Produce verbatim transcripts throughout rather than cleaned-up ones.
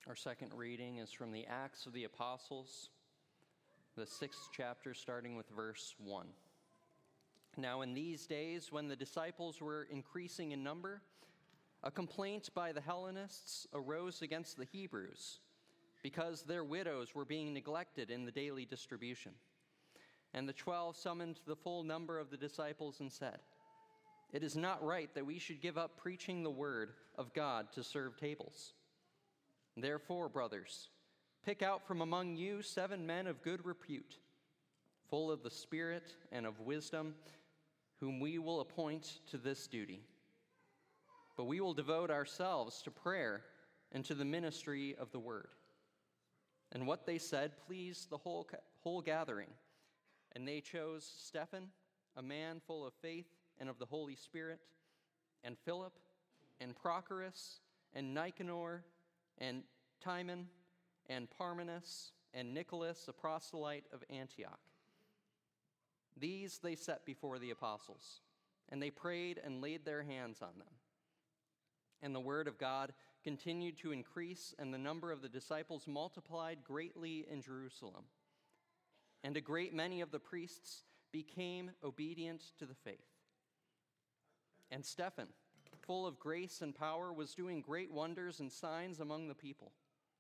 Our second reading is from the Acts of the Apostles, the sixth chapter, starting with verse one. Now in these days, when the disciples were increasing in number, a complaint by the Hellenists arose against the Hebrews, because their widows were being neglected in the daily distribution. And the twelve summoned the full number of the disciples and said, "It is not right that we should give up preaching the word of God to serve tables. Therefore, brothers, pick out from among you seven men of good repute, full of the Spirit and of wisdom, whom we will appoint to this duty. But we will devote ourselves to prayer and to the ministry of the word." And what they said pleased the whole, whole gathering. And they chose Stephen, a man full of faith and of the Holy Spirit, and Philip, and Prochorus, and Nicanor, and Timon, and Parmenas, and Nicholas, a proselyte of Antioch. These they set before the apostles, and they prayed and laid their hands on them. And the word of God continued to increase, and the number of the disciples multiplied greatly in Jerusalem. And a great many of the priests became obedient to the faith. And Stephen, full of grace and power, was doing great wonders and signs among the people.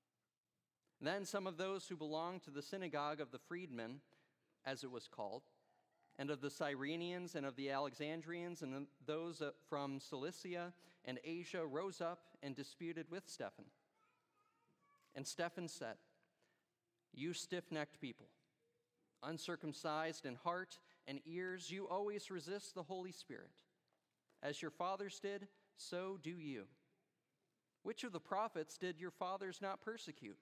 Then some of those who belonged to the synagogue of the freedmen, as it was called, and of the Cyrenians and of the Alexandrians and those from Cilicia and Asia rose up and disputed with Stephen. And Stephen said, "You stiff-necked people, uncircumcised in heart and ears, you always resist the Holy Spirit. As your fathers did, so do you. Which of the prophets did your fathers not persecute?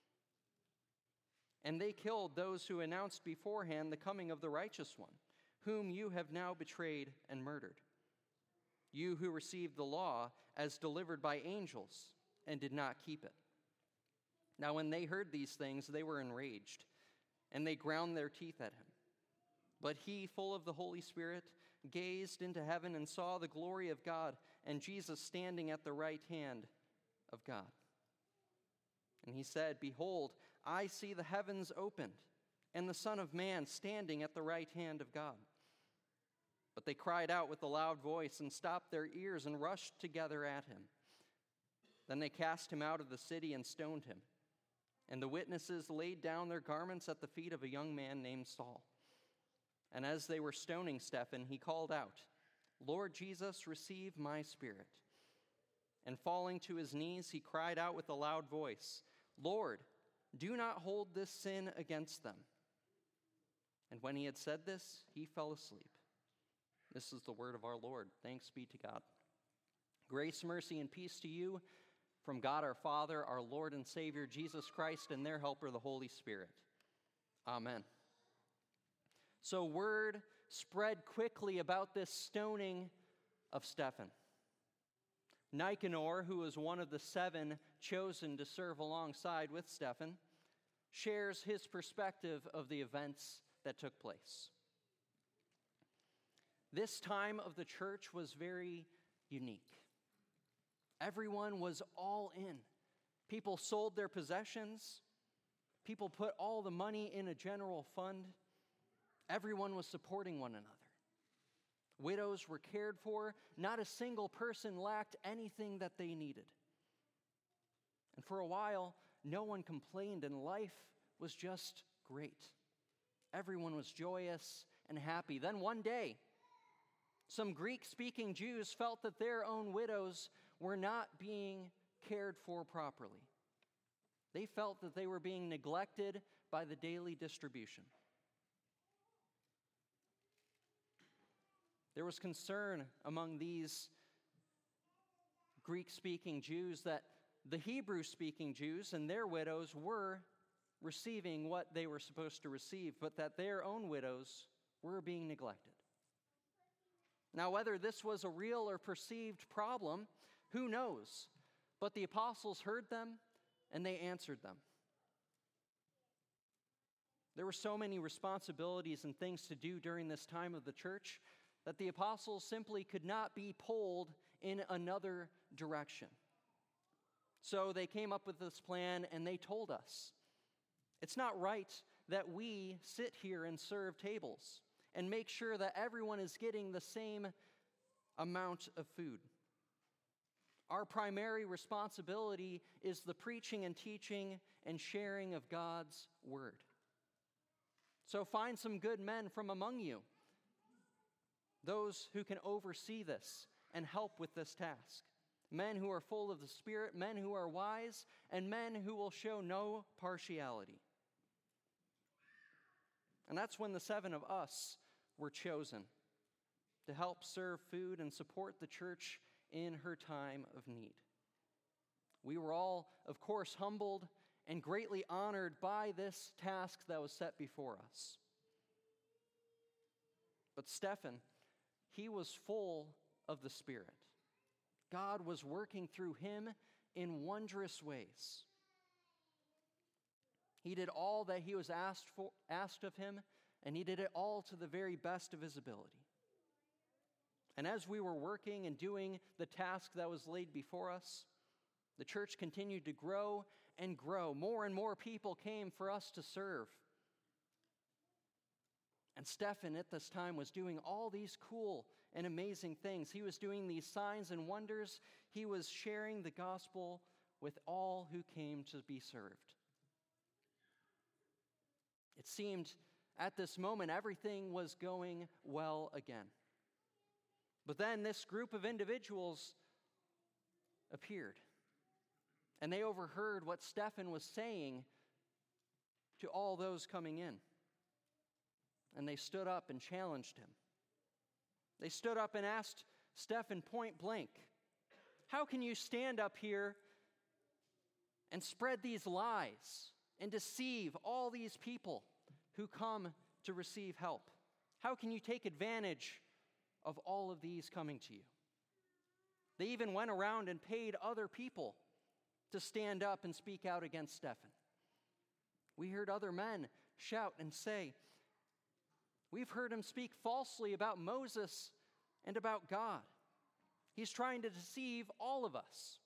And they killed those who announced beforehand the coming of the righteous one, whom you have now betrayed and murdered. You who received the law as delivered by angels and did not keep it." Now when they heard these things, they were enraged, and they ground their teeth at him. But he, full of the Holy Spirit, gazed into heaven and saw the glory of God and Jesus standing at the right hand of God. And he said, "Behold, I see the heavens opened, and the Son of Man standing at the right hand of God." But they cried out with a loud voice and stopped their ears and rushed together at him. Then they cast him out of the city and stoned him. And the witnesses laid down their garments at the feet of a young man named Saul. And as they were stoning Stephen, he called out, "Lord Jesus, receive my spirit." And falling to his knees, he cried out with a loud voice, "Lord, do not hold this sin against them." And when he had said this, he fell asleep. This is the word of our Lord. Thanks be to God. Grace, mercy, and peace to you from God our Father, our Lord and Savior, Jesus Christ, and their helper, the Holy Spirit. Amen. So word spread quickly about this stoning of Stephen. Nicanor, who was one of the seven chosen to serve alongside with Stephen, shares his perspective of the events that took place. This time of the church was very unique. Everyone was all in. People sold their possessions. People put all the money in a general fund. Everyone was supporting one another. Widows were cared for. Not a single person lacked anything that they needed. And for a while, no one complained, and life was just great. Everyone was joyous and happy. Then one day, some Greek-speaking Jews felt that their own widows were not being cared for properly. They felt that they were being neglected by the daily distribution. There was concern among these Greek-speaking Jews that the Hebrew-speaking Jews and their widows were receiving what they were supposed to receive, but that their own widows were being neglected. Now, whether this was a real or perceived problem, who knows? But the apostles heard them, and they answered them. There were so many responsibilities and things to do during this time of the church that the apostles simply could not be pulled in another direction. So they came up with this plan and they told us, it's not right that we sit here and serve tables and make sure that everyone is getting the same amount of food. Our primary responsibility is the preaching and teaching and sharing of God's word. So find some good men from among you, those who can oversee this and help with this task. Men who are full of the Spirit, men who are wise, and men who will show no partiality. And that's when the seven of us were chosen to help serve food and support the church in her time of need. We were all, of course, humbled and greatly honored by this task that was set before us. But Stephen, he was full of the Spirit. God was working through him in wondrous ways. He did all that he was asked for, asked of him, and he did it all to the very best of his ability. And as we were working and doing the task that was laid before us, the church continued to grow and grow. More and more people came for us to serve. And Stephen at this time was doing all these cool and amazing things. He was doing these signs and wonders. He was sharing the gospel with all who came to be served. It seemed at this moment everything was going well again. But then this group of individuals appeared, and they overheard what Stephen was saying to all those coming in. And they stood up and challenged him. They stood up and asked Stephen point blank, how can you stand up here and spread these lies and deceive all these people who come to receive help? How can you take advantage of all of these coming to you? They even went around and paid other people to stand up and speak out against Stephen. We heard other men shout and say, we've heard him speak falsely about Moses and about God. He's trying to deceive all of us.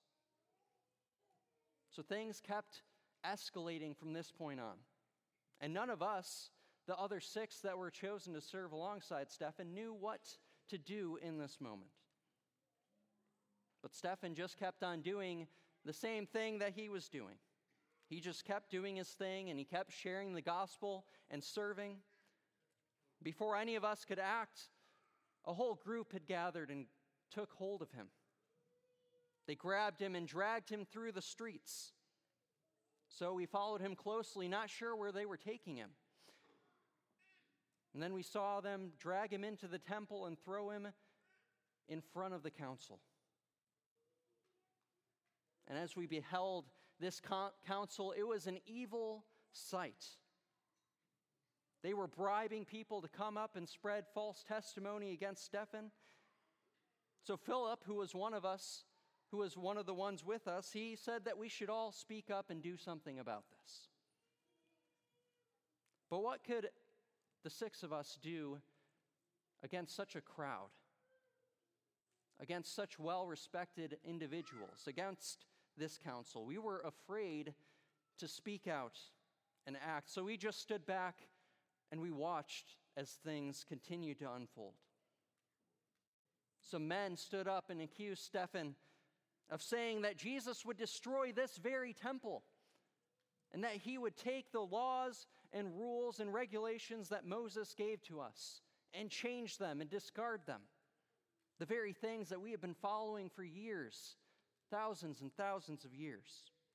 So things kept escalating from this point on. And none of us, the other six that were chosen to serve alongside Stephen, knew what to do in this moment. But Stephen just kept on doing the same thing that he was doing. He just kept doing his thing, and he kept sharing the gospel and serving. Before any of us could act, a whole group had gathered and took hold of him. They grabbed him and dragged him through the streets. So we followed him closely, not sure where they were taking him. And then we saw them drag him into the temple and throw him in front of the council. And as we beheld this council, it was an evil sight. They were bribing people to come up and spread false testimony against Stephen. So Philip, who was one of us, who was one of the ones with us, he said that we should all speak up and do something about this. But what could the six of us do against such a crowd, against such well-respected individuals, against this council? We were afraid to speak out and act, so we just stood back and we watched as things continued to unfold. Some men stood up and accused Stephen of saying that Jesus would destroy this very temple and that he would take the laws and rules and regulations that Moses gave to us and change them and discard them. The very things that we have been following for years, thousands and thousands of years.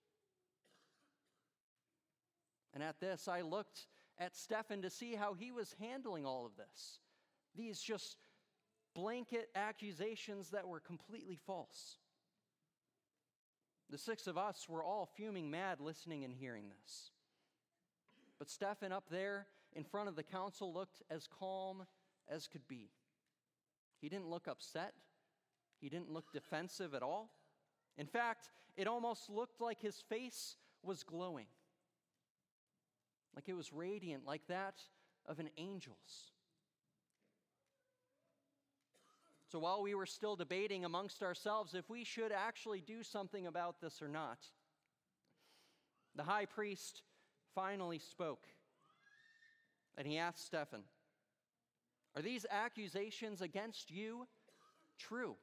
And at this, I looked at Stephen to see how he was handling all of this. These just blanket accusations that were completely false. The six of us were all fuming mad listening and hearing this. But Stephen up there in front of the council looked as calm as could be. He didn't look upset. He didn't look defensive at all. In fact, it almost looked like his face was glowing, like it was radiant, like that of an angel's. So while we were still debating amongst ourselves if we should actually do something about this or not, the high priest finally spoke, and he asked Stephen, "Are these accusations against you true?"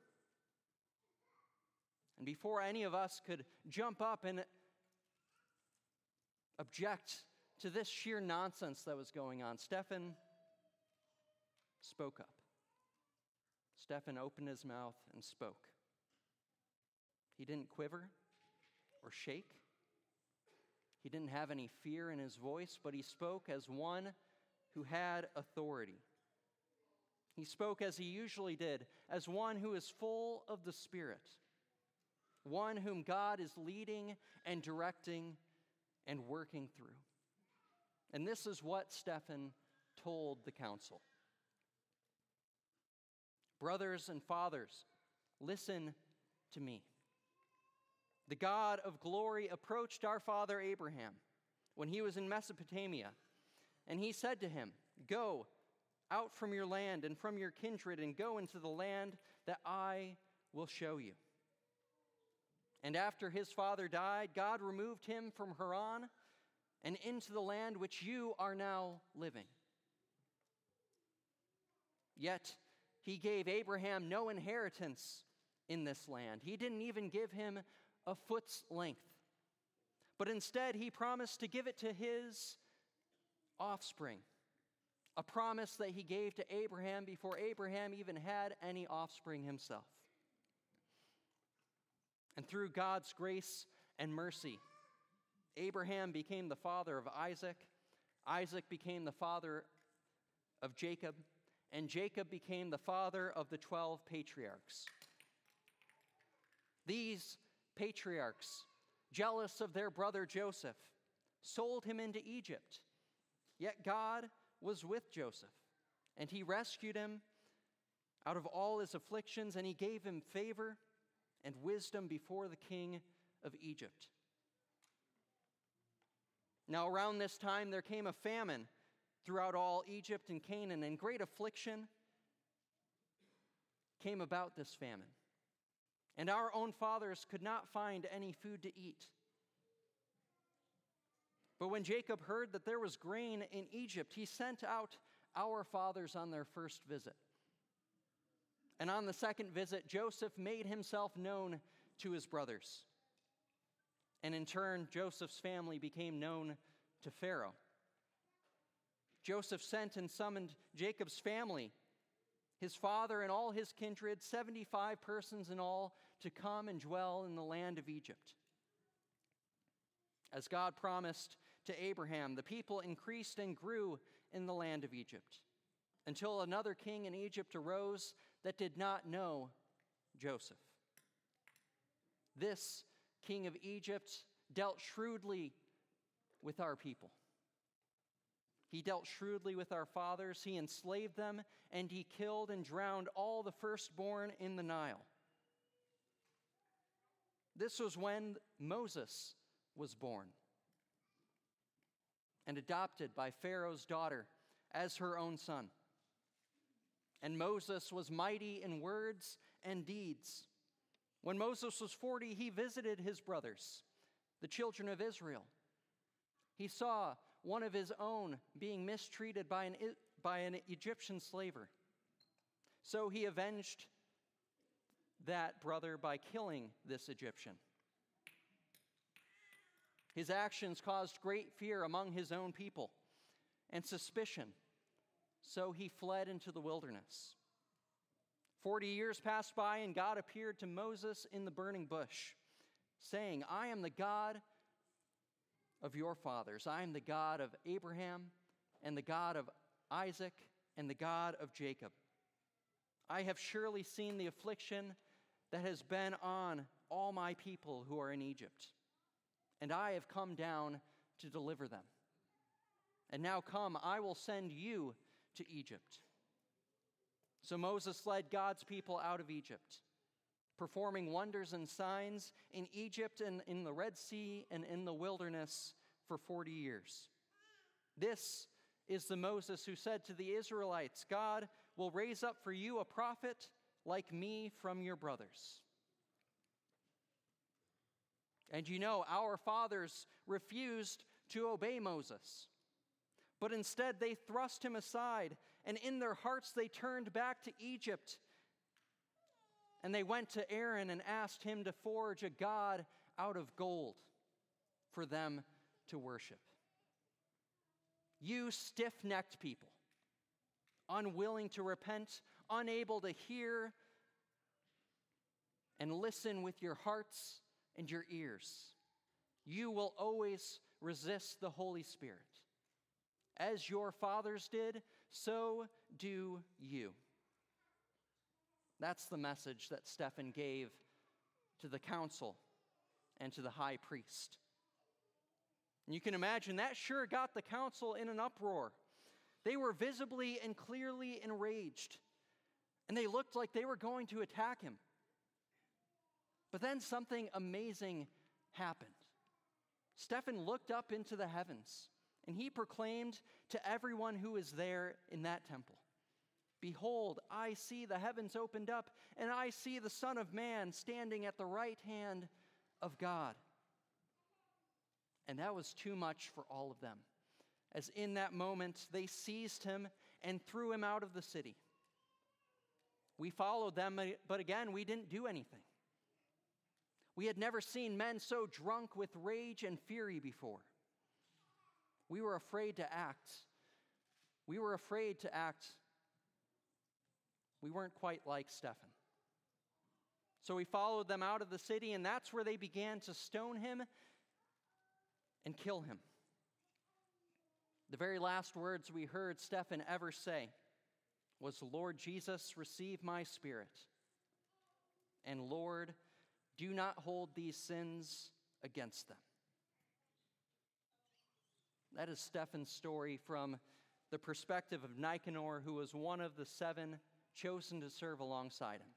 And before any of us could jump up and object to this sheer nonsense that was going on, Stephen spoke up. Stephen opened his mouth and spoke. He didn't quiver or shake. He didn't have any fear in his voice, but he spoke as one who had authority. He spoke as he usually did, as one who is full of the Spirit, one whom God is leading and directing and working through. And this is what Stephen told the council. "Brothers and fathers, listen to me. The God of glory approached our father Abraham when he was in Mesopotamia, and he said to him, 'Go out from your land and from your kindred and go into the land that I will show you.' And after his father died, God removed him from Haran and into the land which you are now living. Yet he gave Abraham no inheritance in this land. He didn't even give him a foot's length. But instead, he promised to give it to his offspring, a promise that he gave to Abraham before Abraham even had any offspring himself. And through God's grace and mercy, Abraham became the father of Isaac, Isaac became the father of Jacob, and Jacob became the father of the twelve patriarchs. These patriarchs, jealous of their brother Joseph, sold him into Egypt. Yet God was with Joseph, and he rescued him out of all his afflictions, and he gave him favor and wisdom before the king of Egypt. Now around this time there came a famine throughout all Egypt and Canaan, and great affliction came about this famine. And our own fathers could not find any food to eat. But when Jacob heard that there was grain in Egypt, he sent out our fathers on their first visit. And on the second visit, Joseph made himself known to his brothers. And in turn, Joseph's family became known to Pharaoh. Joseph sent and summoned Jacob's family, his father and all his kindred, seventy-five persons in all, to come and dwell in the land of Egypt. As God promised to Abraham, the people increased and grew in the land of Egypt, until another king in Egypt arose that did not know Joseph. This king of Egypt dealt shrewdly with our people. He dealt shrewdly with our fathers. He enslaved them, and he killed and drowned all the firstborn in the Nile. This was when Moses was born and adopted by Pharaoh's daughter as her own son. And Moses was mighty in words and deeds. When Moses was forty, he visited his brothers, the children of Israel. He saw one of his own being mistreated by an, by an Egyptian slaver. So he avenged that brother by killing this Egyptian. His actions caused great fear among his own people and suspicion. So he fled into the wilderness. Forty years passed by, and God appeared to Moses in the burning bush, saying, "I am the God of your fathers. I am the God of Abraham and the God of Isaac and the God of Jacob. I have surely seen the affliction that has been on all my people who are in Egypt, and I have come down to deliver them. And now come, I will send you to Egypt." So Moses led God's people out of Egypt, performing wonders and signs in Egypt and in the Red Sea and in the wilderness for forty years. This is the Moses who said to the Israelites, "God will raise up for you a prophet like me from your brothers." And you know, our fathers refused to obey Moses, but instead they thrust him aside, and in their hearts they turned back to Egypt. And they went to Aaron and asked him to forge a god out of gold for them to worship. You stiff-necked people, unwilling to repent, unable to hear and listen with your hearts and your ears, you will always resist the Holy Spirit. As your fathers did, so do you. That's the message that Stephen gave to the council and to the high priest. And you can imagine that sure got the council in an uproar. They were visibly and clearly enraged, and they looked like they were going to attack him. But then something amazing happened. Stephen looked up into the heavens, and he proclaimed to everyone who was there in that temple, "Behold, I see the heavens opened up, and I see the Son of Man standing at the right hand of God." And that was too much for all of them, as in that moment they seized him and threw him out of the city. We followed them, but again, we didn't do anything. We had never seen men so drunk with rage and fury before. We were afraid to act. We were afraid to act. We weren't quite like Stephen. So we followed them out of the city, and that's where they began to stone him and kill him. The very last words we heard Stephen ever say was, "Lord Jesus, receive my spirit. And Lord, do not hold these sins against them." That is Stephen's story from the perspective of Nicanor, who was one of the seven chosen to serve alongside him.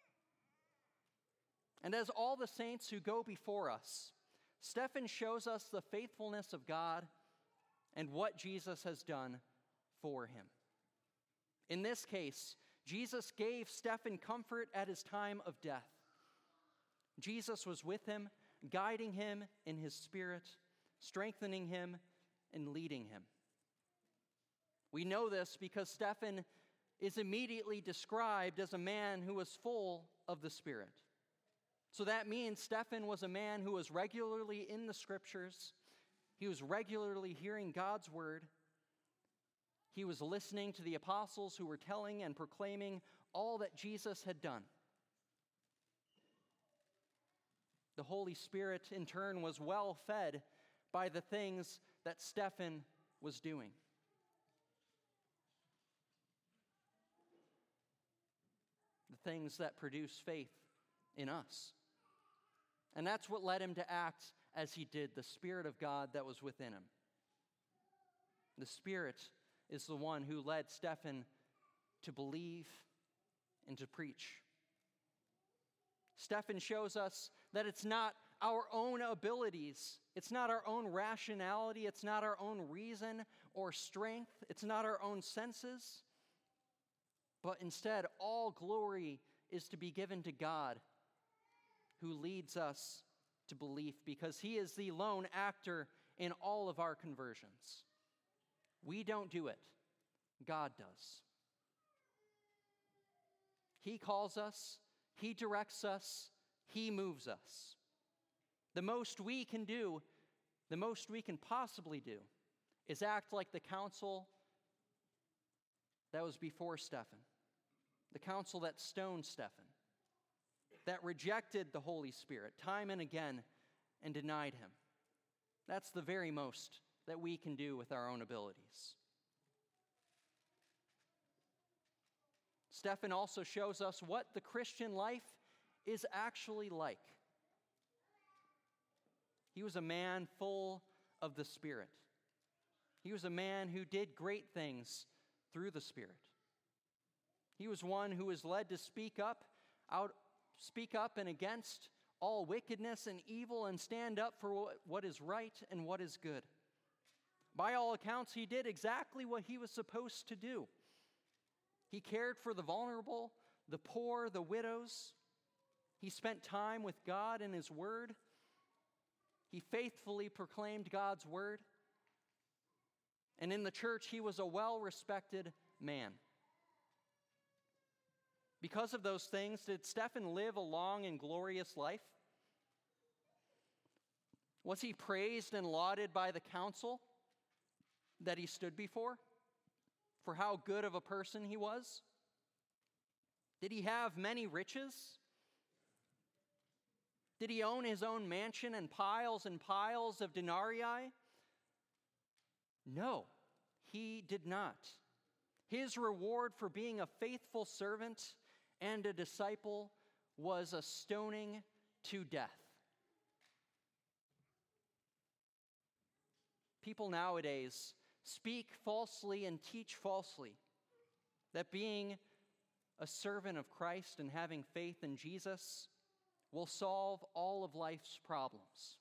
And as all the saints who go before us, Stephen shows us the faithfulness of God and what Jesus has done for him. In this case, Jesus gave Stephen comfort at his time of death. Jesus was with him, guiding him in his spirit, strengthening him, and leading him. We know this because Stephen is immediately described as a man who was full of the Spirit. So that means Stephen was a man who was regularly in the Scriptures. He was regularly hearing God's word. He was listening to the apostles who were telling and proclaiming all that Jesus had done. The Holy Spirit, in turn, was well fed by the things that Stephen was doing. The things that produce faith in us. And that's what led him to act as he did, the Spirit of God that was within him. The Spirit is the one who led Stephen to believe and to preach. Stephen shows us that it's not our own abilities, it's not our own rationality, it's not our own reason or strength, it's not our own senses, but instead all glory is to be given to God, who leads us to belief, because he is the lone actor in all of our conversions. We don't do it. God does. He calls us, he directs us, he moves us. The most we can do, the most we can possibly do, is act like the council that was before Stephen, the council that stoned Stephen, that rejected the Holy Spirit time and again and denied him. That's the very most that we can do with our own abilities. Stephen also shows us what the Christian life is actually like. He was a man full of the Spirit. He was a man who did great things through the Spirit. He was one who was led to speak up, out, speak up and against all wickedness and evil and stand up for what, what is right and what is good. By all accounts, he did exactly what he was supposed to do. He cared for the vulnerable, the poor, the widows. He spent time with God and His Word. He faithfully proclaimed God's Word. And in the church, he was a well-respected man. Because of those things, did Stephen live a long and glorious life? Was he praised and lauded by the council that he stood before for how good of a person he was? Did he have many riches? Did he own his own mansion and piles and piles of denarii? No, he did not. His reward for being a faithful servant and a disciple was a stoning to death. People nowadays speak falsely and teach falsely that being a servant of Christ and having faith in Jesus will solve all of life's problems.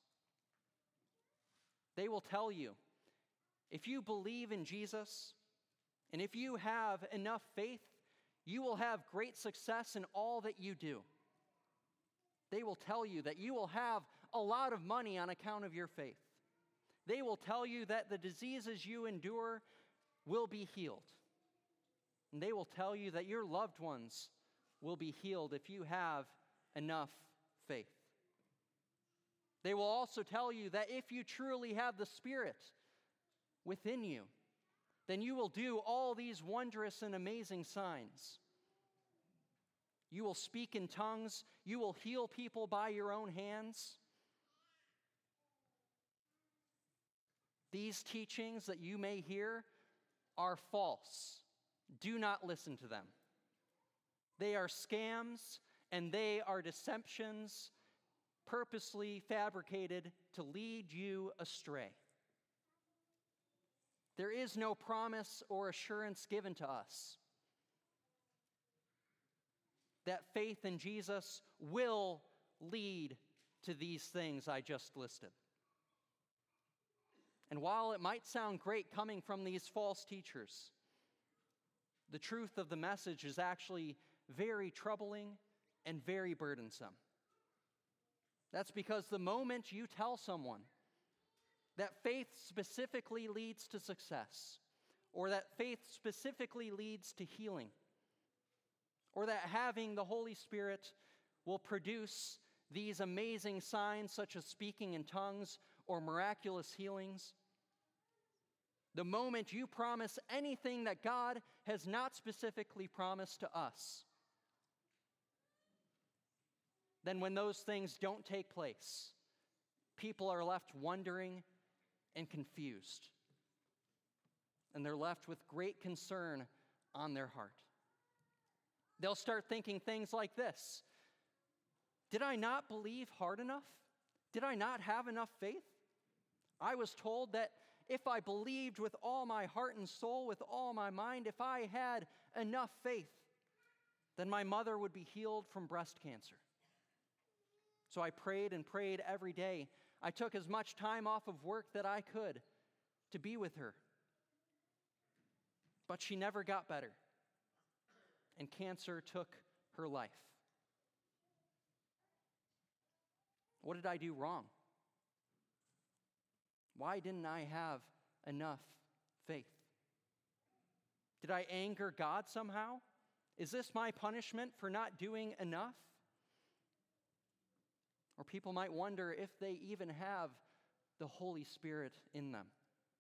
They will tell you, if you believe in Jesus and if you have enough faith, you will have great success in all that you do. They will tell you that you will have a lot of money on account of your faith. They will tell you that the diseases you endure will be healed. And they will tell you that your loved ones will be healed if you have enough faith. They will also tell you that if you truly have the Spirit within you, then you will do all these wondrous and amazing signs. You will speak in tongues. You will heal people by your own hands. These teachings that you may hear are false. Do not listen to them. They are scams and they are deceptions purposely fabricated to lead you astray. There is no promise or assurance given to us that faith in Jesus will lead to these things I just listed. And while it might sound great coming from these false teachers, the truth of the message is actually very troubling and very burdensome. That's because the moment you tell someone that faith specifically leads to success, or that faith specifically leads to healing, or that having the Holy Spirit will produce these amazing signs such as speaking in tongues or miraculous healings, the moment you promise anything that God has not specifically promised to us, then when those things don't take place, people are left wondering and confused. And they're left with great concern on their heart. They'll start thinking things like this: did I not believe hard enough? Did I not have enough faith? I was told that if I believed with all my heart and soul, with all my mind, if I had enough faith, then my mother would be healed from breast cancer. So I prayed and prayed every day. I took as much time off of work that I could to be with her. But she never got better, and cancer took her life. What did I do wrong? Why didn't I have enough faith? Did I anger God somehow? Is this my punishment for not doing enough? Or people might wonder if they even have the Holy Spirit in them.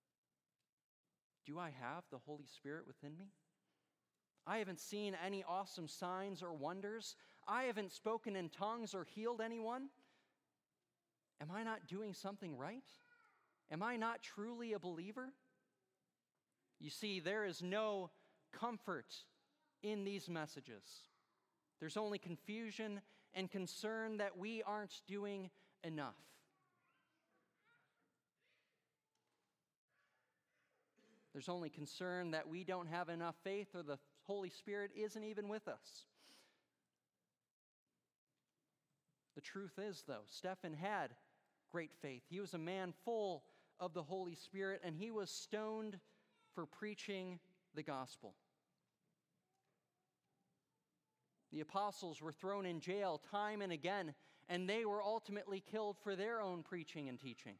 Do I have the Holy Spirit within me? I haven't seen any awesome signs or wonders. I haven't spoken in tongues or healed anyone. Am I not doing something right? Am I not truly a believer? You see, there is no comfort in these messages. There's only confusion and concern that we aren't doing enough. There's only concern that we don't have enough faith, or the Holy Spirit isn't even with us. The truth is, though, Stephen had great faith. He was a man full of the Holy Spirit, and he was stoned for preaching the gospel. The apostles were thrown in jail time and again, and they were ultimately killed for their own preaching and teaching.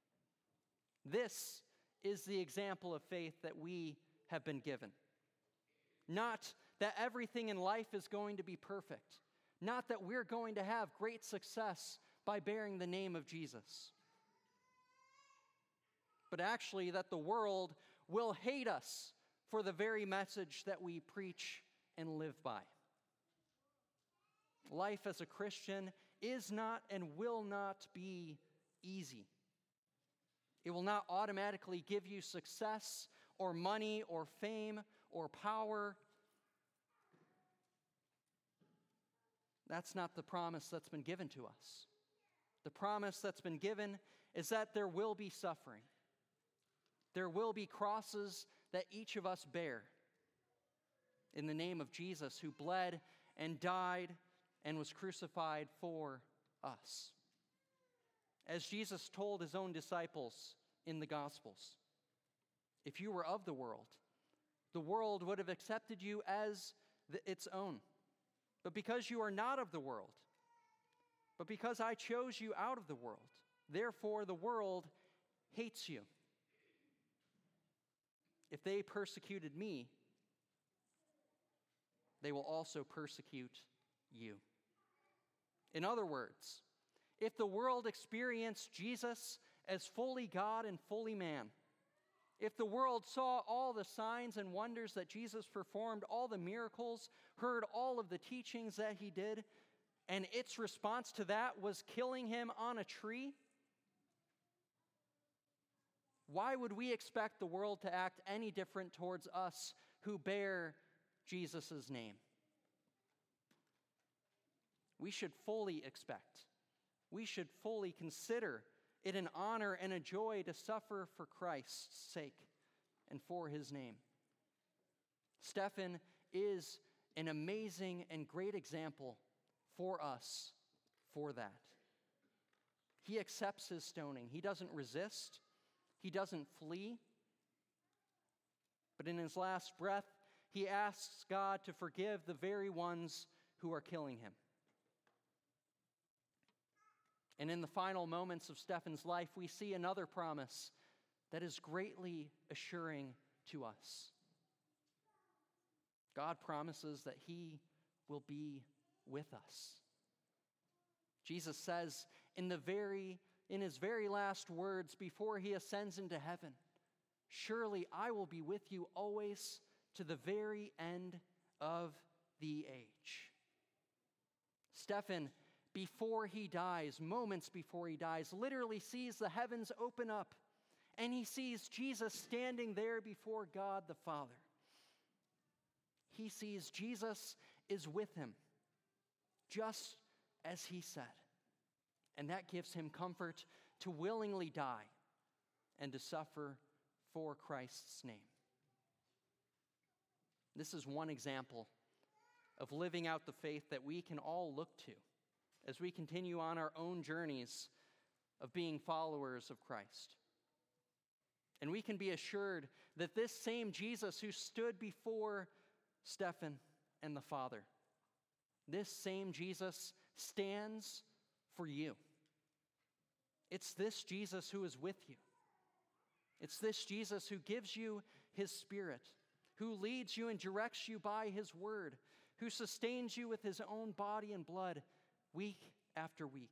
This is the example of faith that we have been given. Not that everything in life is going to be perfect. Not that we're going to have great success by bearing the name of Jesus. But actually that the world will hate us for the very message that we preach and live by. Life as a Christian is not and will not be easy. It will not automatically give you success or money or fame or power. That's not the promise that's been given to us. The promise that's been given is that there will be suffering. There will be crosses that each of us bear in the name of Jesus, who bled and died and was crucified for us. As Jesus told his own disciples in the Gospels, if you were of the world, the world would have accepted you as the, its own. But because you are not of the world, but because I chose you out of the world, therefore the world hates you. If they persecuted me, they will also persecute you. In other words, if the world experienced Jesus as fully God and fully man, if the world saw all the signs and wonders that Jesus performed, all the miracles, heard all of the teachings that he did, and its response to that was killing him on a tree, why would we expect the world to act any different towards us who bear Jesus' name? We should fully expect, we should fully consider it an honor and a joy to suffer for Christ's sake and for his name. Stephen is an amazing and great example for us for that. He accepts his stoning. He doesn't resist. He doesn't flee. But in his last breath, he asks God to forgive the very ones who are killing him. And in the final moments of Stephen's life, we see another promise that is greatly assuring to us. God promises that he will be with us. Jesus says in the very in his very last words before he ascends into heaven, "Surely I will be with you always to the very end of the age." Stephen, before he dies, moments before he dies, literally sees the heavens open up, and he sees Jesus standing there before God the Father. He sees Jesus is with him, just as he said. And that gives him comfort to willingly die and to suffer for Christ's name. This is one example of living out the faith that we can all look to as we continue on our own journeys of being followers of Christ. And we can be assured that this same Jesus who stood before Stephen and the Father, this same Jesus stands for you. It's this Jesus who is with you. It's this Jesus who gives you his Spirit, who leads you and directs you by his word, who sustains you with his own body and blood week after week.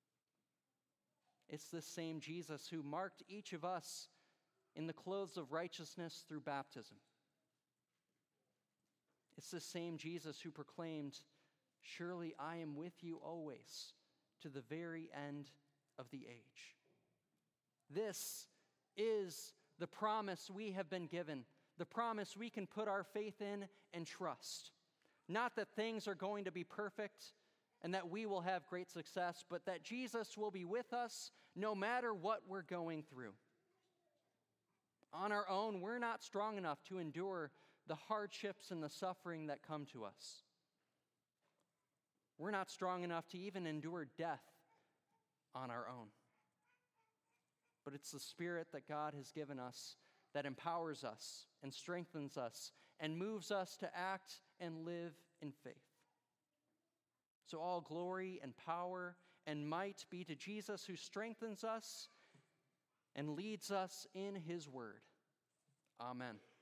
It's this same Jesus who marked each of us in the clothes of righteousness through baptism. It's the same Jesus who proclaimed, "Surely I am with you always to the very end of the age." This is the promise we have been given, the promise we can put our faith in and trust. Not that things are going to be perfect and that we will have great success, but that Jesus will be with us no matter what we're going through. On our own, we're not strong enough to endure the hardships and the suffering that come to us. We're not strong enough to even endure death on our own. But it's the Spirit that God has given us that empowers us and strengthens us and moves us to act and live in faith. So all glory and power and might be to Jesus, who strengthens us and leads us in his word. Amen.